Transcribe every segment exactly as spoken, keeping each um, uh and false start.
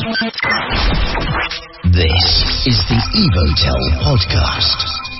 This is the Evotel podcast.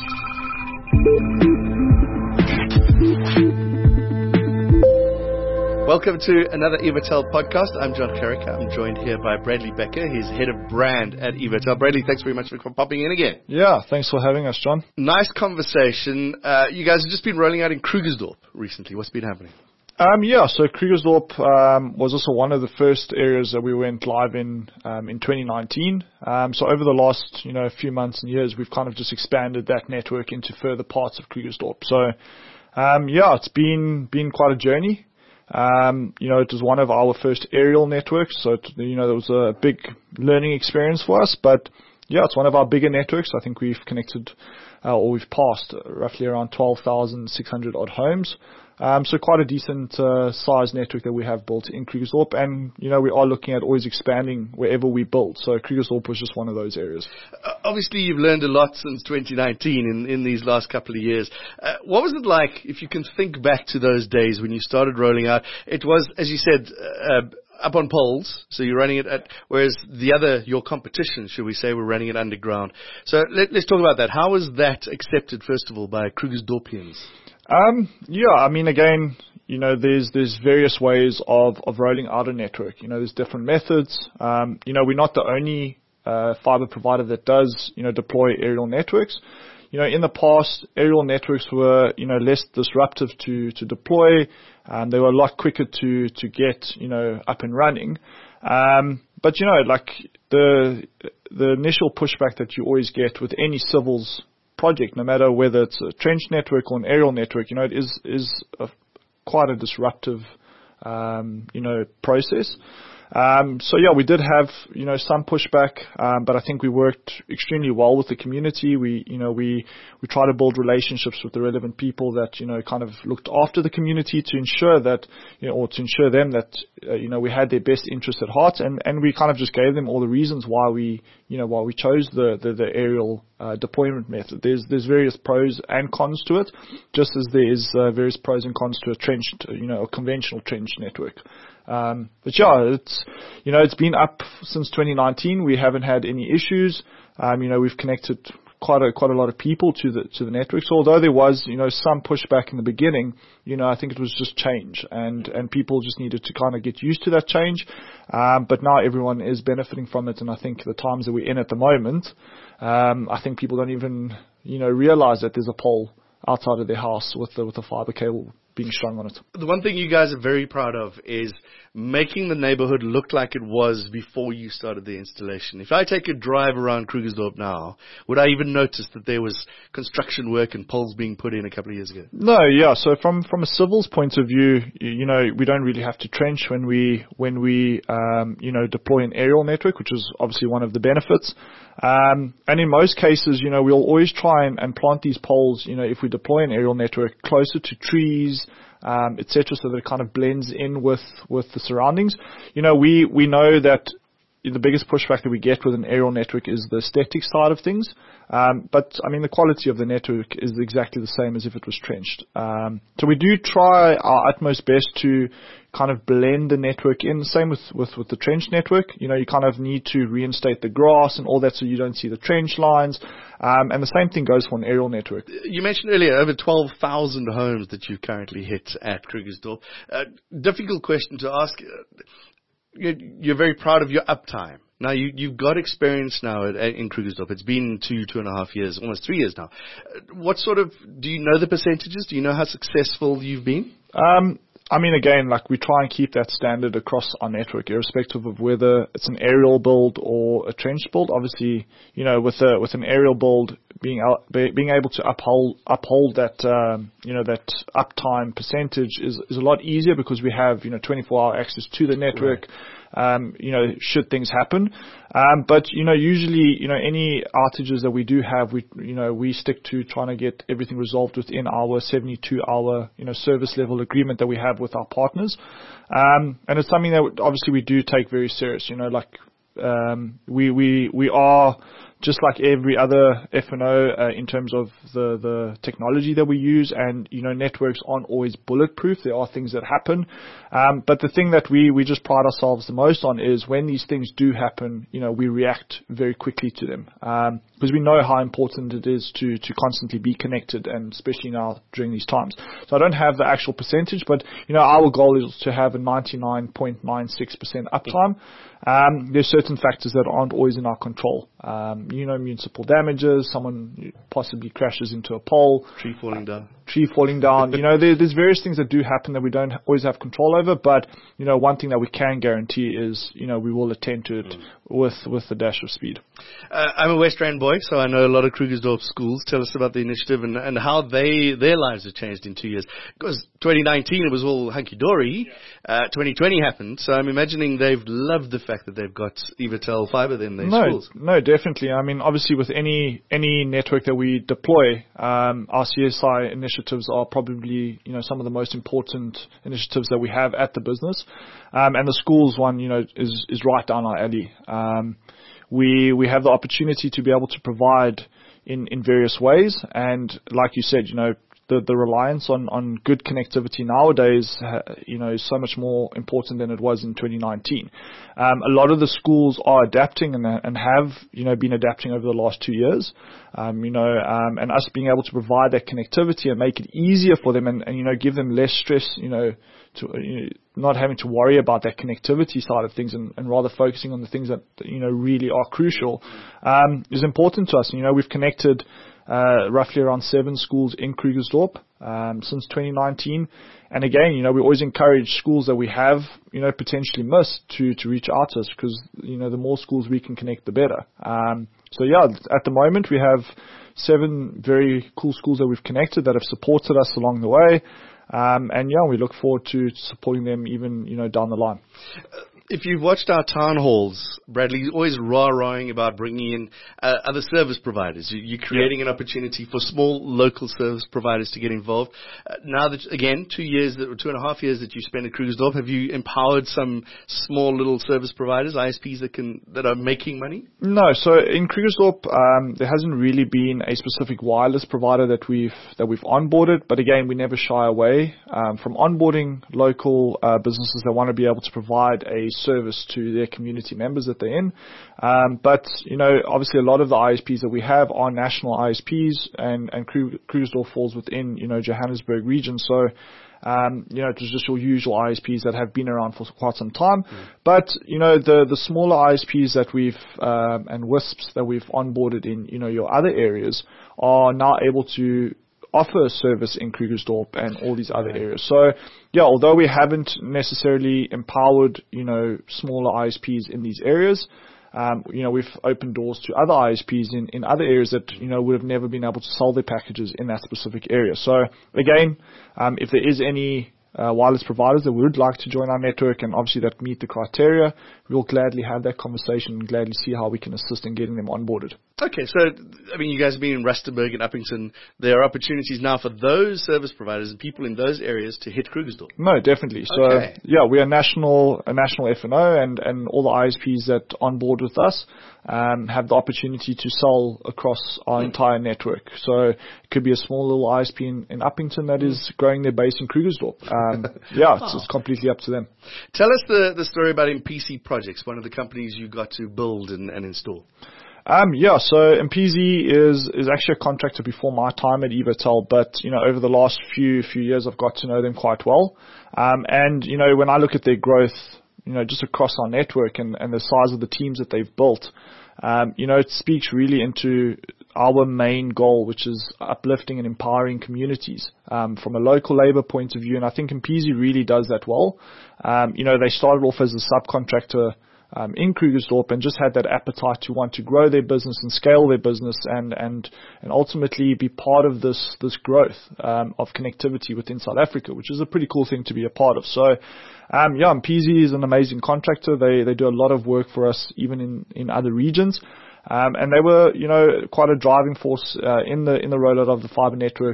Welcome to another Evotel podcast. I'm John Carrick. I'm joined here by Bradley Becker. He's head of brand at Evotel. Bradley, thanks very much for popping in again. Yeah, thanks for having us, John. Nice conversation. Uh, you guys have just been rolling out in Krugersdorp recently. What's been happening? Um, yeah, so Krugersdorp um, was also one of the first areas that we went live in um, in twenty nineteen. Um, so over the last you know few months and years, we've kind of just expanded that network into further parts of Krugersdorp. So um, yeah, it's been been quite a journey. Um, you know, it was one of our first aerial networks, so it, you know, it was a big learning experience for us. But yeah, it's one of our bigger networks. I think we've connected, uh, or we've passed roughly around twelve thousand six hundred odd homes. Um, so quite a decent uh, size network that we have built in Krugersdorp, and you know we are looking at always expanding wherever we build. So Krugersdorp was just one of those areas. Uh, obviously, you've learned a lot since twenty nineteen in, in these last couple of years. Uh, what was it like, if you can think back to those days when you started rolling out? It was, as you said, uh, up on poles, so you're running it at, whereas the other, your competition, should we say, were running it underground. So let, let's talk about that. How was that accepted, first of all, by Krugersdorpians? Um, yeah, I mean, again, you know, there's there's various ways of, of rolling out a network. You know, there's different methods. Um, you know, we're not the only uh, fiber provider that does, you know, deploy aerial networks. You know, in the past, aerial networks were, you know, less disruptive to, to deploy. Um, they were a lot quicker to, to get, you know, up and running. Um, but, you know, like the the initial pushback that you always get with any civils project, no matter whether it's a trench network or an aerial network, you know, it is is a, quite a disruptive, um, you know, process. Um, so yeah, we did have, you know, some pushback, um, but I think we worked extremely well with the community. We, you know, we, we try to build relationships with the relevant people that, you know, kind of looked after the community to ensure that, you know, or to ensure them that, uh, you know, we had their best interest at heart, and, and we kind of just gave them all the reasons why we, you know, why we chose the, the, the aerial, uh, deployment method. There's, there's various pros and cons to it, just as there is, uh, various pros and cons to a trenched, you know, a conventional trench network. Um, but yeah, it's, you know, it's been up since twenty nineteen. We haven't had any issues. Um, you know, we've connected quite a, quite a lot of people to the, to the network. So although there was, you know, some pushback in the beginning, you know, I think it was just change, and, and people just needed to kind of get used to that change. Um, but now everyone is benefiting from it. And I think the times that we're in at the moment, um, I think people don't even, you know, realize that there's a pole outside of their house with the, with the fiber cable being strung on it. The one thing you guys are very proud of is making the neighborhood look like it was before you started the installation. If I take a drive around Krugersdorp now, would I even notice that there was construction work and poles being put in a couple of years ago? No, yeah. So from, from a civils point of view, you, you know, we don't really have to trench when we, when we, um, you know, deploy an aerial network, which is obviously one of the benefits. Um, and in most cases, you know, we'll always try and, and plant these poles, you know, if we deploy an aerial network closer to trees, um, et cetera, so that it kind of blends in with, with the surroundings. You know, we, we know that the biggest pushback that we get with an aerial network is the aesthetic side of things. Um, but I mean, the quality of the network is exactly the same as if it was trenched. Um, so we do try our utmost best to kind of blend the network in. Same with, with, with the trench network. You know, you kind of need to reinstate the grass and all that so you don't see the trench lines. Um, and the same thing goes for an aerial network. You mentioned earlier over twelve thousand homes that you've currently hit at Krugersdorp. Uh, difficult question to ask. You're very proud of your uptime. Now, you, you've got experience now at, in Krugersdorp. It's been two, two and a half years, almost three years now. What sort of, do you know the percentages? Do you know how successful you've been? Um, I mean, again, like we try and keep that standard across our network, irrespective of whether it's an aerial build or a trench build. Obviously, you know, with a, with an aerial build, being out, being able to uphold uphold that um, you know that uptime percentage is is a lot easier because we have you know twenty-four hour access to the network. Right. Um, you know, should things happen. Um, but, you know, usually, you know, any outages that we do have, we, you know, we stick to trying to get everything resolved within our seventy-two hour, you know, service level agreement that we have with our partners. Um, and it's something that obviously we do take very serious, you know, like, um, we, we, we are just like every other F and O uh, in terms of the, the technology that we use, and, you know, networks aren't always bulletproof. There are things that happen. Um, but the thing that we, we just pride ourselves the most on is when these things do happen, you know, we react very quickly to them. Um, because we know how important it is to, to constantly be connected, and especially now during these times. So I don't have the actual percentage, but, you know, our goal is to have a ninety-nine point nine six percent uptime. Um, there's certain factors that aren't always in our control. Um, you know, municipal damages, someone possibly crashes into a pole. Tree falling down. Tree falling down. You know, there, there's various things that do happen that we don't always have control over, but, you know, one thing that we can guarantee is, you know, we will attend to it mm. with, with the dash of speed. Uh, I'm a West Rand boy, so I know a lot of Krugersdorp schools. Tell us about the initiative and, and how they their lives have changed in two years. Because twenty nineteen, it was all hunky-dory. Uh, twenty twenty happened, so I'm imagining they've loved the fact that they've got Evatel fiber in their no, schools. No, definitely. I mean, obviously with any any network that we deploy, um, our C S I initiatives are probably, you know, some of the most important initiatives that we have at the business. Um, and the schools one, you know, is, is right down our alley. Um, we, we have the opportunity to be able to provide in, in various ways. And like you said, you know, the, the reliance on, on good connectivity nowadays, uh, you know, is so much more important than it was in twenty nineteen. Um, a lot of the schools are adapting and, and have, you know, been adapting over the last two years. Um, you know, um, and us being able to provide that connectivity and make it easier for them and, and you know, give them less stress, you know, to, you know, not having to worry about that connectivity side of things and, and rather focusing on the things that, you know, really are crucial, um, is important to us. And, you know, we've connected Uh, roughly around seven schools in Krugersdorp um, since twenty nineteen. And again, you know, we always encourage schools that we have, you know, potentially missed to, to reach out to us because, you know, the more schools we can connect, the better. Um, so, yeah, at the moment we have seven very cool schools that we've connected that have supported us along the way. Um, and, yeah, we look forward to supporting them even, you know, down the line. Uh, If you've watched our town halls, Bradley's always rah-rahing about bringing in uh, other service providers. You're creating yeah. an opportunity for small local service providers to get involved. Uh, now that, again, two years, that, or two and a half years that you spent at Krugersdorp, have you empowered some small little service providers, I S Ps that can that are making money? No. So in Krugersdorp, um, there hasn't really been a specific wireless provider that we've that we've onboarded. But again, we never shy away um, from onboarding local uh, businesses that want to be able to provide a service to their community members that they're in. Um, but, you know, obviously a lot of the I S Ps that we have are national I S Ps, and, and Krugersdorp falls within, you know, Johannesburg region. So, um, you know, it was just your usual I S Ps that have been around for quite some time. Mm. But, you know, the, the smaller I S Ps that we've, um, and W I S Ps that we've onboarded in, you know, your other areas are now able to offer a service in Krugersdorp and all these other areas. So, yeah, although we haven't necessarily empowered, you know, smaller I S Ps in these areas, um, you know, we've opened doors to other I S Ps in, in other areas that, you know, would have never been able to sell their packages in that specific area. So, again, um, if there is any Uh, wireless providers that would like to join our network and obviously that meet the criteria, we'll gladly have that conversation and gladly see how we can assist in getting them onboarded. Okay, so, I mean, you guys have been in Rustenburg and Uppington. There are opportunities now for those service providers and people in those areas to hit Krugersdorp. No, definitely. So, okay. yeah, we are national, a national F and O, and, and all the I S Ps that on board with us um, have the opportunity to sell across our mm. entire network. So it could be a small little I S P in, in Uppington that is growing their base in Krugersdorp. Um, yeah, it's, oh. it's completely up to them. Tell us the, the story about M P Z Projects, one of the companies you got to build and, and install. Um, yeah, so M P Z is, is actually a contractor before my time at Evatel, but, you know, over the last few, few years, I've got to know them quite well. Um, and, you know, when I look at their growth, you know, just across our network and, and the size of the teams that they've built, um, you know, it speaks really into our main goal, which is uplifting and empowering communities, um, from a local labor point of view. And I think M P Z really does that well. Um, you know, they started off as a subcontractor Um, in Krugersdorp and just had that appetite to want to grow their business and scale their business and and and ultimately be part of this this growth um, of connectivity within South Africa, which is a pretty cool thing to be a part of. So, um, yeah, M P Z is an amazing contractor. They they do a lot of work for us even in in other regions. Um, and they were, you know, quite a driving force uh, in the in the rollout of the fiber network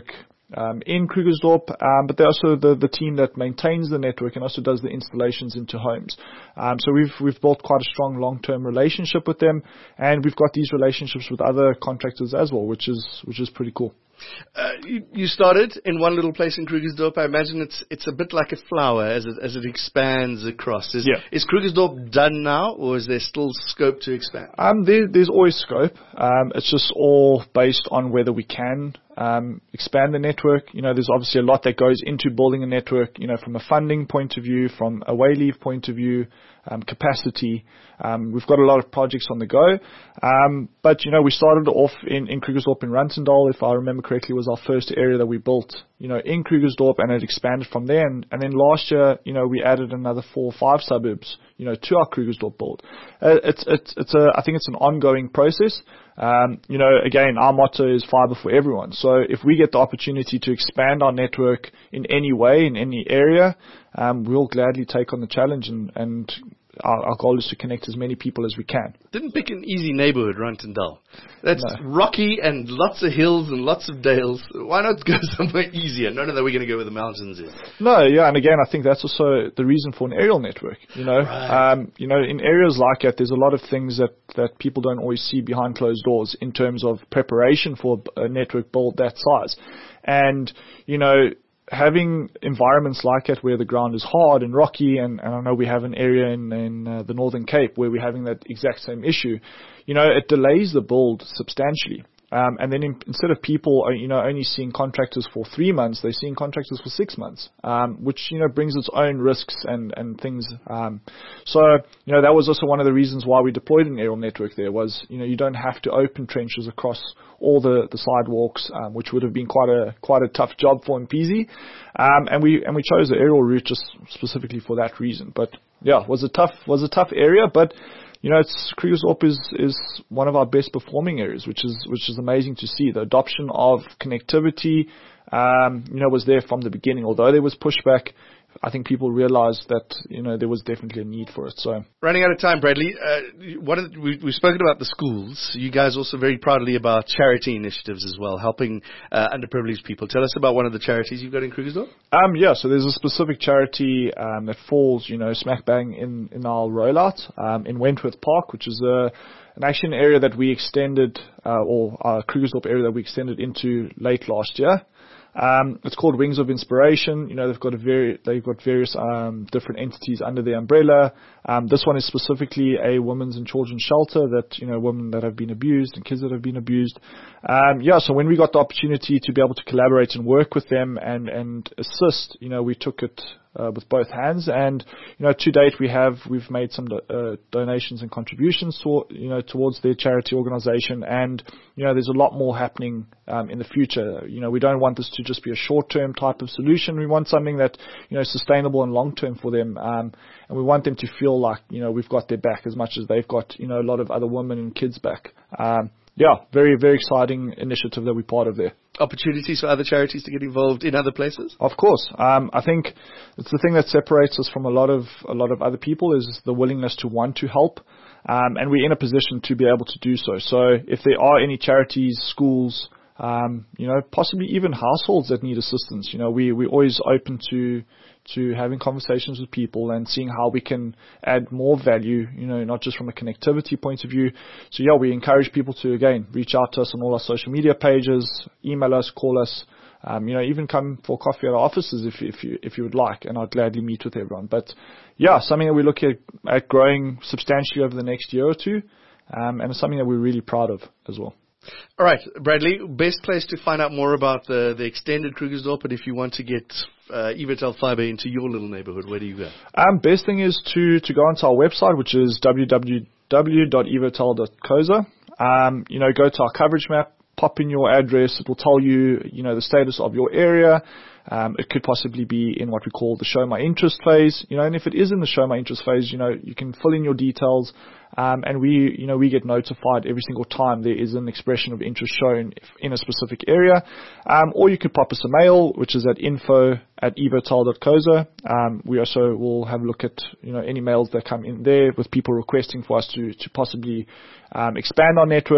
um, in Krugersdorp, um, but they're also the, the team that maintains the network and also does the installations into homes. Um, so we've we've built quite a strong long-term relationship with them, and we've got these relationships with other contractors as well, which is which is pretty cool. Uh, you, you started in one little place in Krugersdorp. I imagine it's it's a bit like a flower as it as it expands across. Is, yeah. is Krugersdorp done now, or is there still scope to expand? Um, there, there's always scope. Um, it's just all based on whether we can um, expand the network. You know, there's obviously a lot that goes into building a network. You know, from a funding point of view, from a way leave point of view, um, capacity. Um, we've got a lot of projects on the go. Um, but, you know, we started off in, in Krugersdorp in Rantendal, if I remember correctly, was our first area that we built, you know, in Krugersdorp, and it expanded from there. And, and then last year, you know, we added another four or five suburbs, you know, to our Krugersdorp build. Uh, it's, it's, it's a, I think it's an ongoing process. Um, you know, again, our motto is fiber for everyone. So if we get the opportunity to expand our network in any way, in any area, um, we'll gladly take on the challenge, and, and Our, our goal is to connect as many people as we can. Didn't pick an easy neighborhood, Rantendal. That's no. rocky and lots of hills and lots of dales. Why not go somewhere easier? None of that we're going to go where the mountains is. No, yeah, and again, I think that's also the reason for an aerial network. You know, right. um, you know, in areas like that, there's a lot of things that, that people don't always see behind closed doors in terms of preparation for a network build that size. And, you know, having environments like that where the ground is hard and rocky, and, and I know we have an area in, in uh, the Northern Cape where we're having that exact same issue, you know, it delays the build substantially. Um, and then in, instead of people, uh, you know, only seeing contractors for three months, they're seeing contractors for six months, um, which, you know, brings its own risks and, and things. Um, so, you know, that was also one of the reasons why we deployed an aerial network there was, you know, you don't have to open trenches across all the, the sidewalks, um, which would have been quite a, quite a tough job for Mpeasy. Um, and we, and we chose the aerial route just specifically for that reason. But yeah, was a tough, was a tough area, but you know, it's Krugersdorp is, is one of our best performing areas, which is which is amazing to see. The adoption of connectivity, um, you know, was there from the beginning. Although there was pushback, I think people realized that, you know, there was definitely a need for it. So running out of time, Bradley. Uh, one of the, we, we've spoken about the schools. You guys also very proudly about charity initiatives as well, helping uh, underprivileged people. Tell us about one of the charities you've got in Krugersdorp. Um, yeah, so there's a specific charity um, that falls, you know, smack bang in, in our rollout um, in Wentworth Park, which is a an action area that we extended, uh, or our Krugersdorp area that we extended into late last year. Um, it's called Wings of Inspiration. You know, they've got a very, they've got various um, different entities under the umbrella. Um, this one is specifically a women's and children's shelter that, you know, women that have been abused and kids that have been abused. Um, yeah, so when we got the opportunity to be able to collaborate and work with them and, and assist, you know, we took it Uh, with both hands, and you know, to date we have we've made some do, uh, donations and contributions to, you know, towards their charity organization, and you know, there's a lot more happening um, in the future. You know, we don't want this to just be a short-term type of solution. We want something that, you know, is sustainable and long-term for them, um, and we want them to feel like, you know, we've got their back as much as they've got, you know, a lot of other women and kids back. Um, yeah, very very exciting initiative that we're part of there. Opportunities for other charities to get involved in other places? Of course. Um, I think it's the thing that separates us from a lot of a lot of other people is the willingness to want to help, um, and we're in a position to be able to do so. So if there are any charities, schools, um, you know, possibly even households that need assistance, you know, we we're always open to to having conversations with people and seeing how we can add more value, you know, not just from a connectivity point of view. So yeah, we encourage people to, again, reach out to us on all our social media pages, email us, call us, um, you know, even come for coffee at our offices if, if you, if you would like, and I'd gladly meet with everyone. But yeah, something that we look at, at growing substantially over the next year or two, um, and it's something that we're really proud of as well. All right, Bradley, best place to find out more about the, the extended Krugersdorp, but if you want to get uh, Evotel Fiber into your little neighborhood, where do you go? Um, best thing is to, to go onto our website, which is w w w dot evotel dot co za. Um, you know, go to our coverage map, pop in your address. It will tell you, you know, the status of your area. Um, it could possibly be in what we call the show my interest phase, you know, and if it is in the show my interest phase, you know, you can fill in your details, um, and we, you know, we get notified every single time there is an expression of interest shown in a specific area, um, or you could pop us a mail, which is at info at evotel dot co za. Um, we also will have a look at, you know, any mails that come in there with people requesting for us to, to possibly, um, expand our network.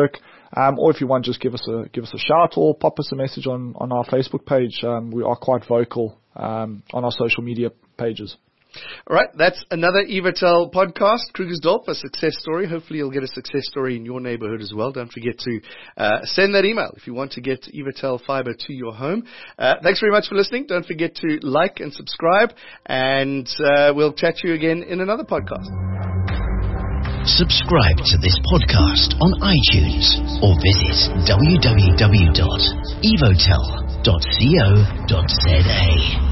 Um, or if you want, just give us a give us a shout or pop us a message on, on our Facebook page. Um, we are quite vocal um, on our social media pages. All right, that's another Evotel podcast, Krugersdorp, a success story. Hopefully you'll get a success story in your neighborhood as well. Don't forget to uh, send that email if you want to get Evotel fiber to your home. Uh, thanks very much for listening. Don't forget to like and subscribe, and uh, we'll chat to you again in another podcast. Subscribe to this podcast on iTunes or visit w w w dot evotel dot co dot za.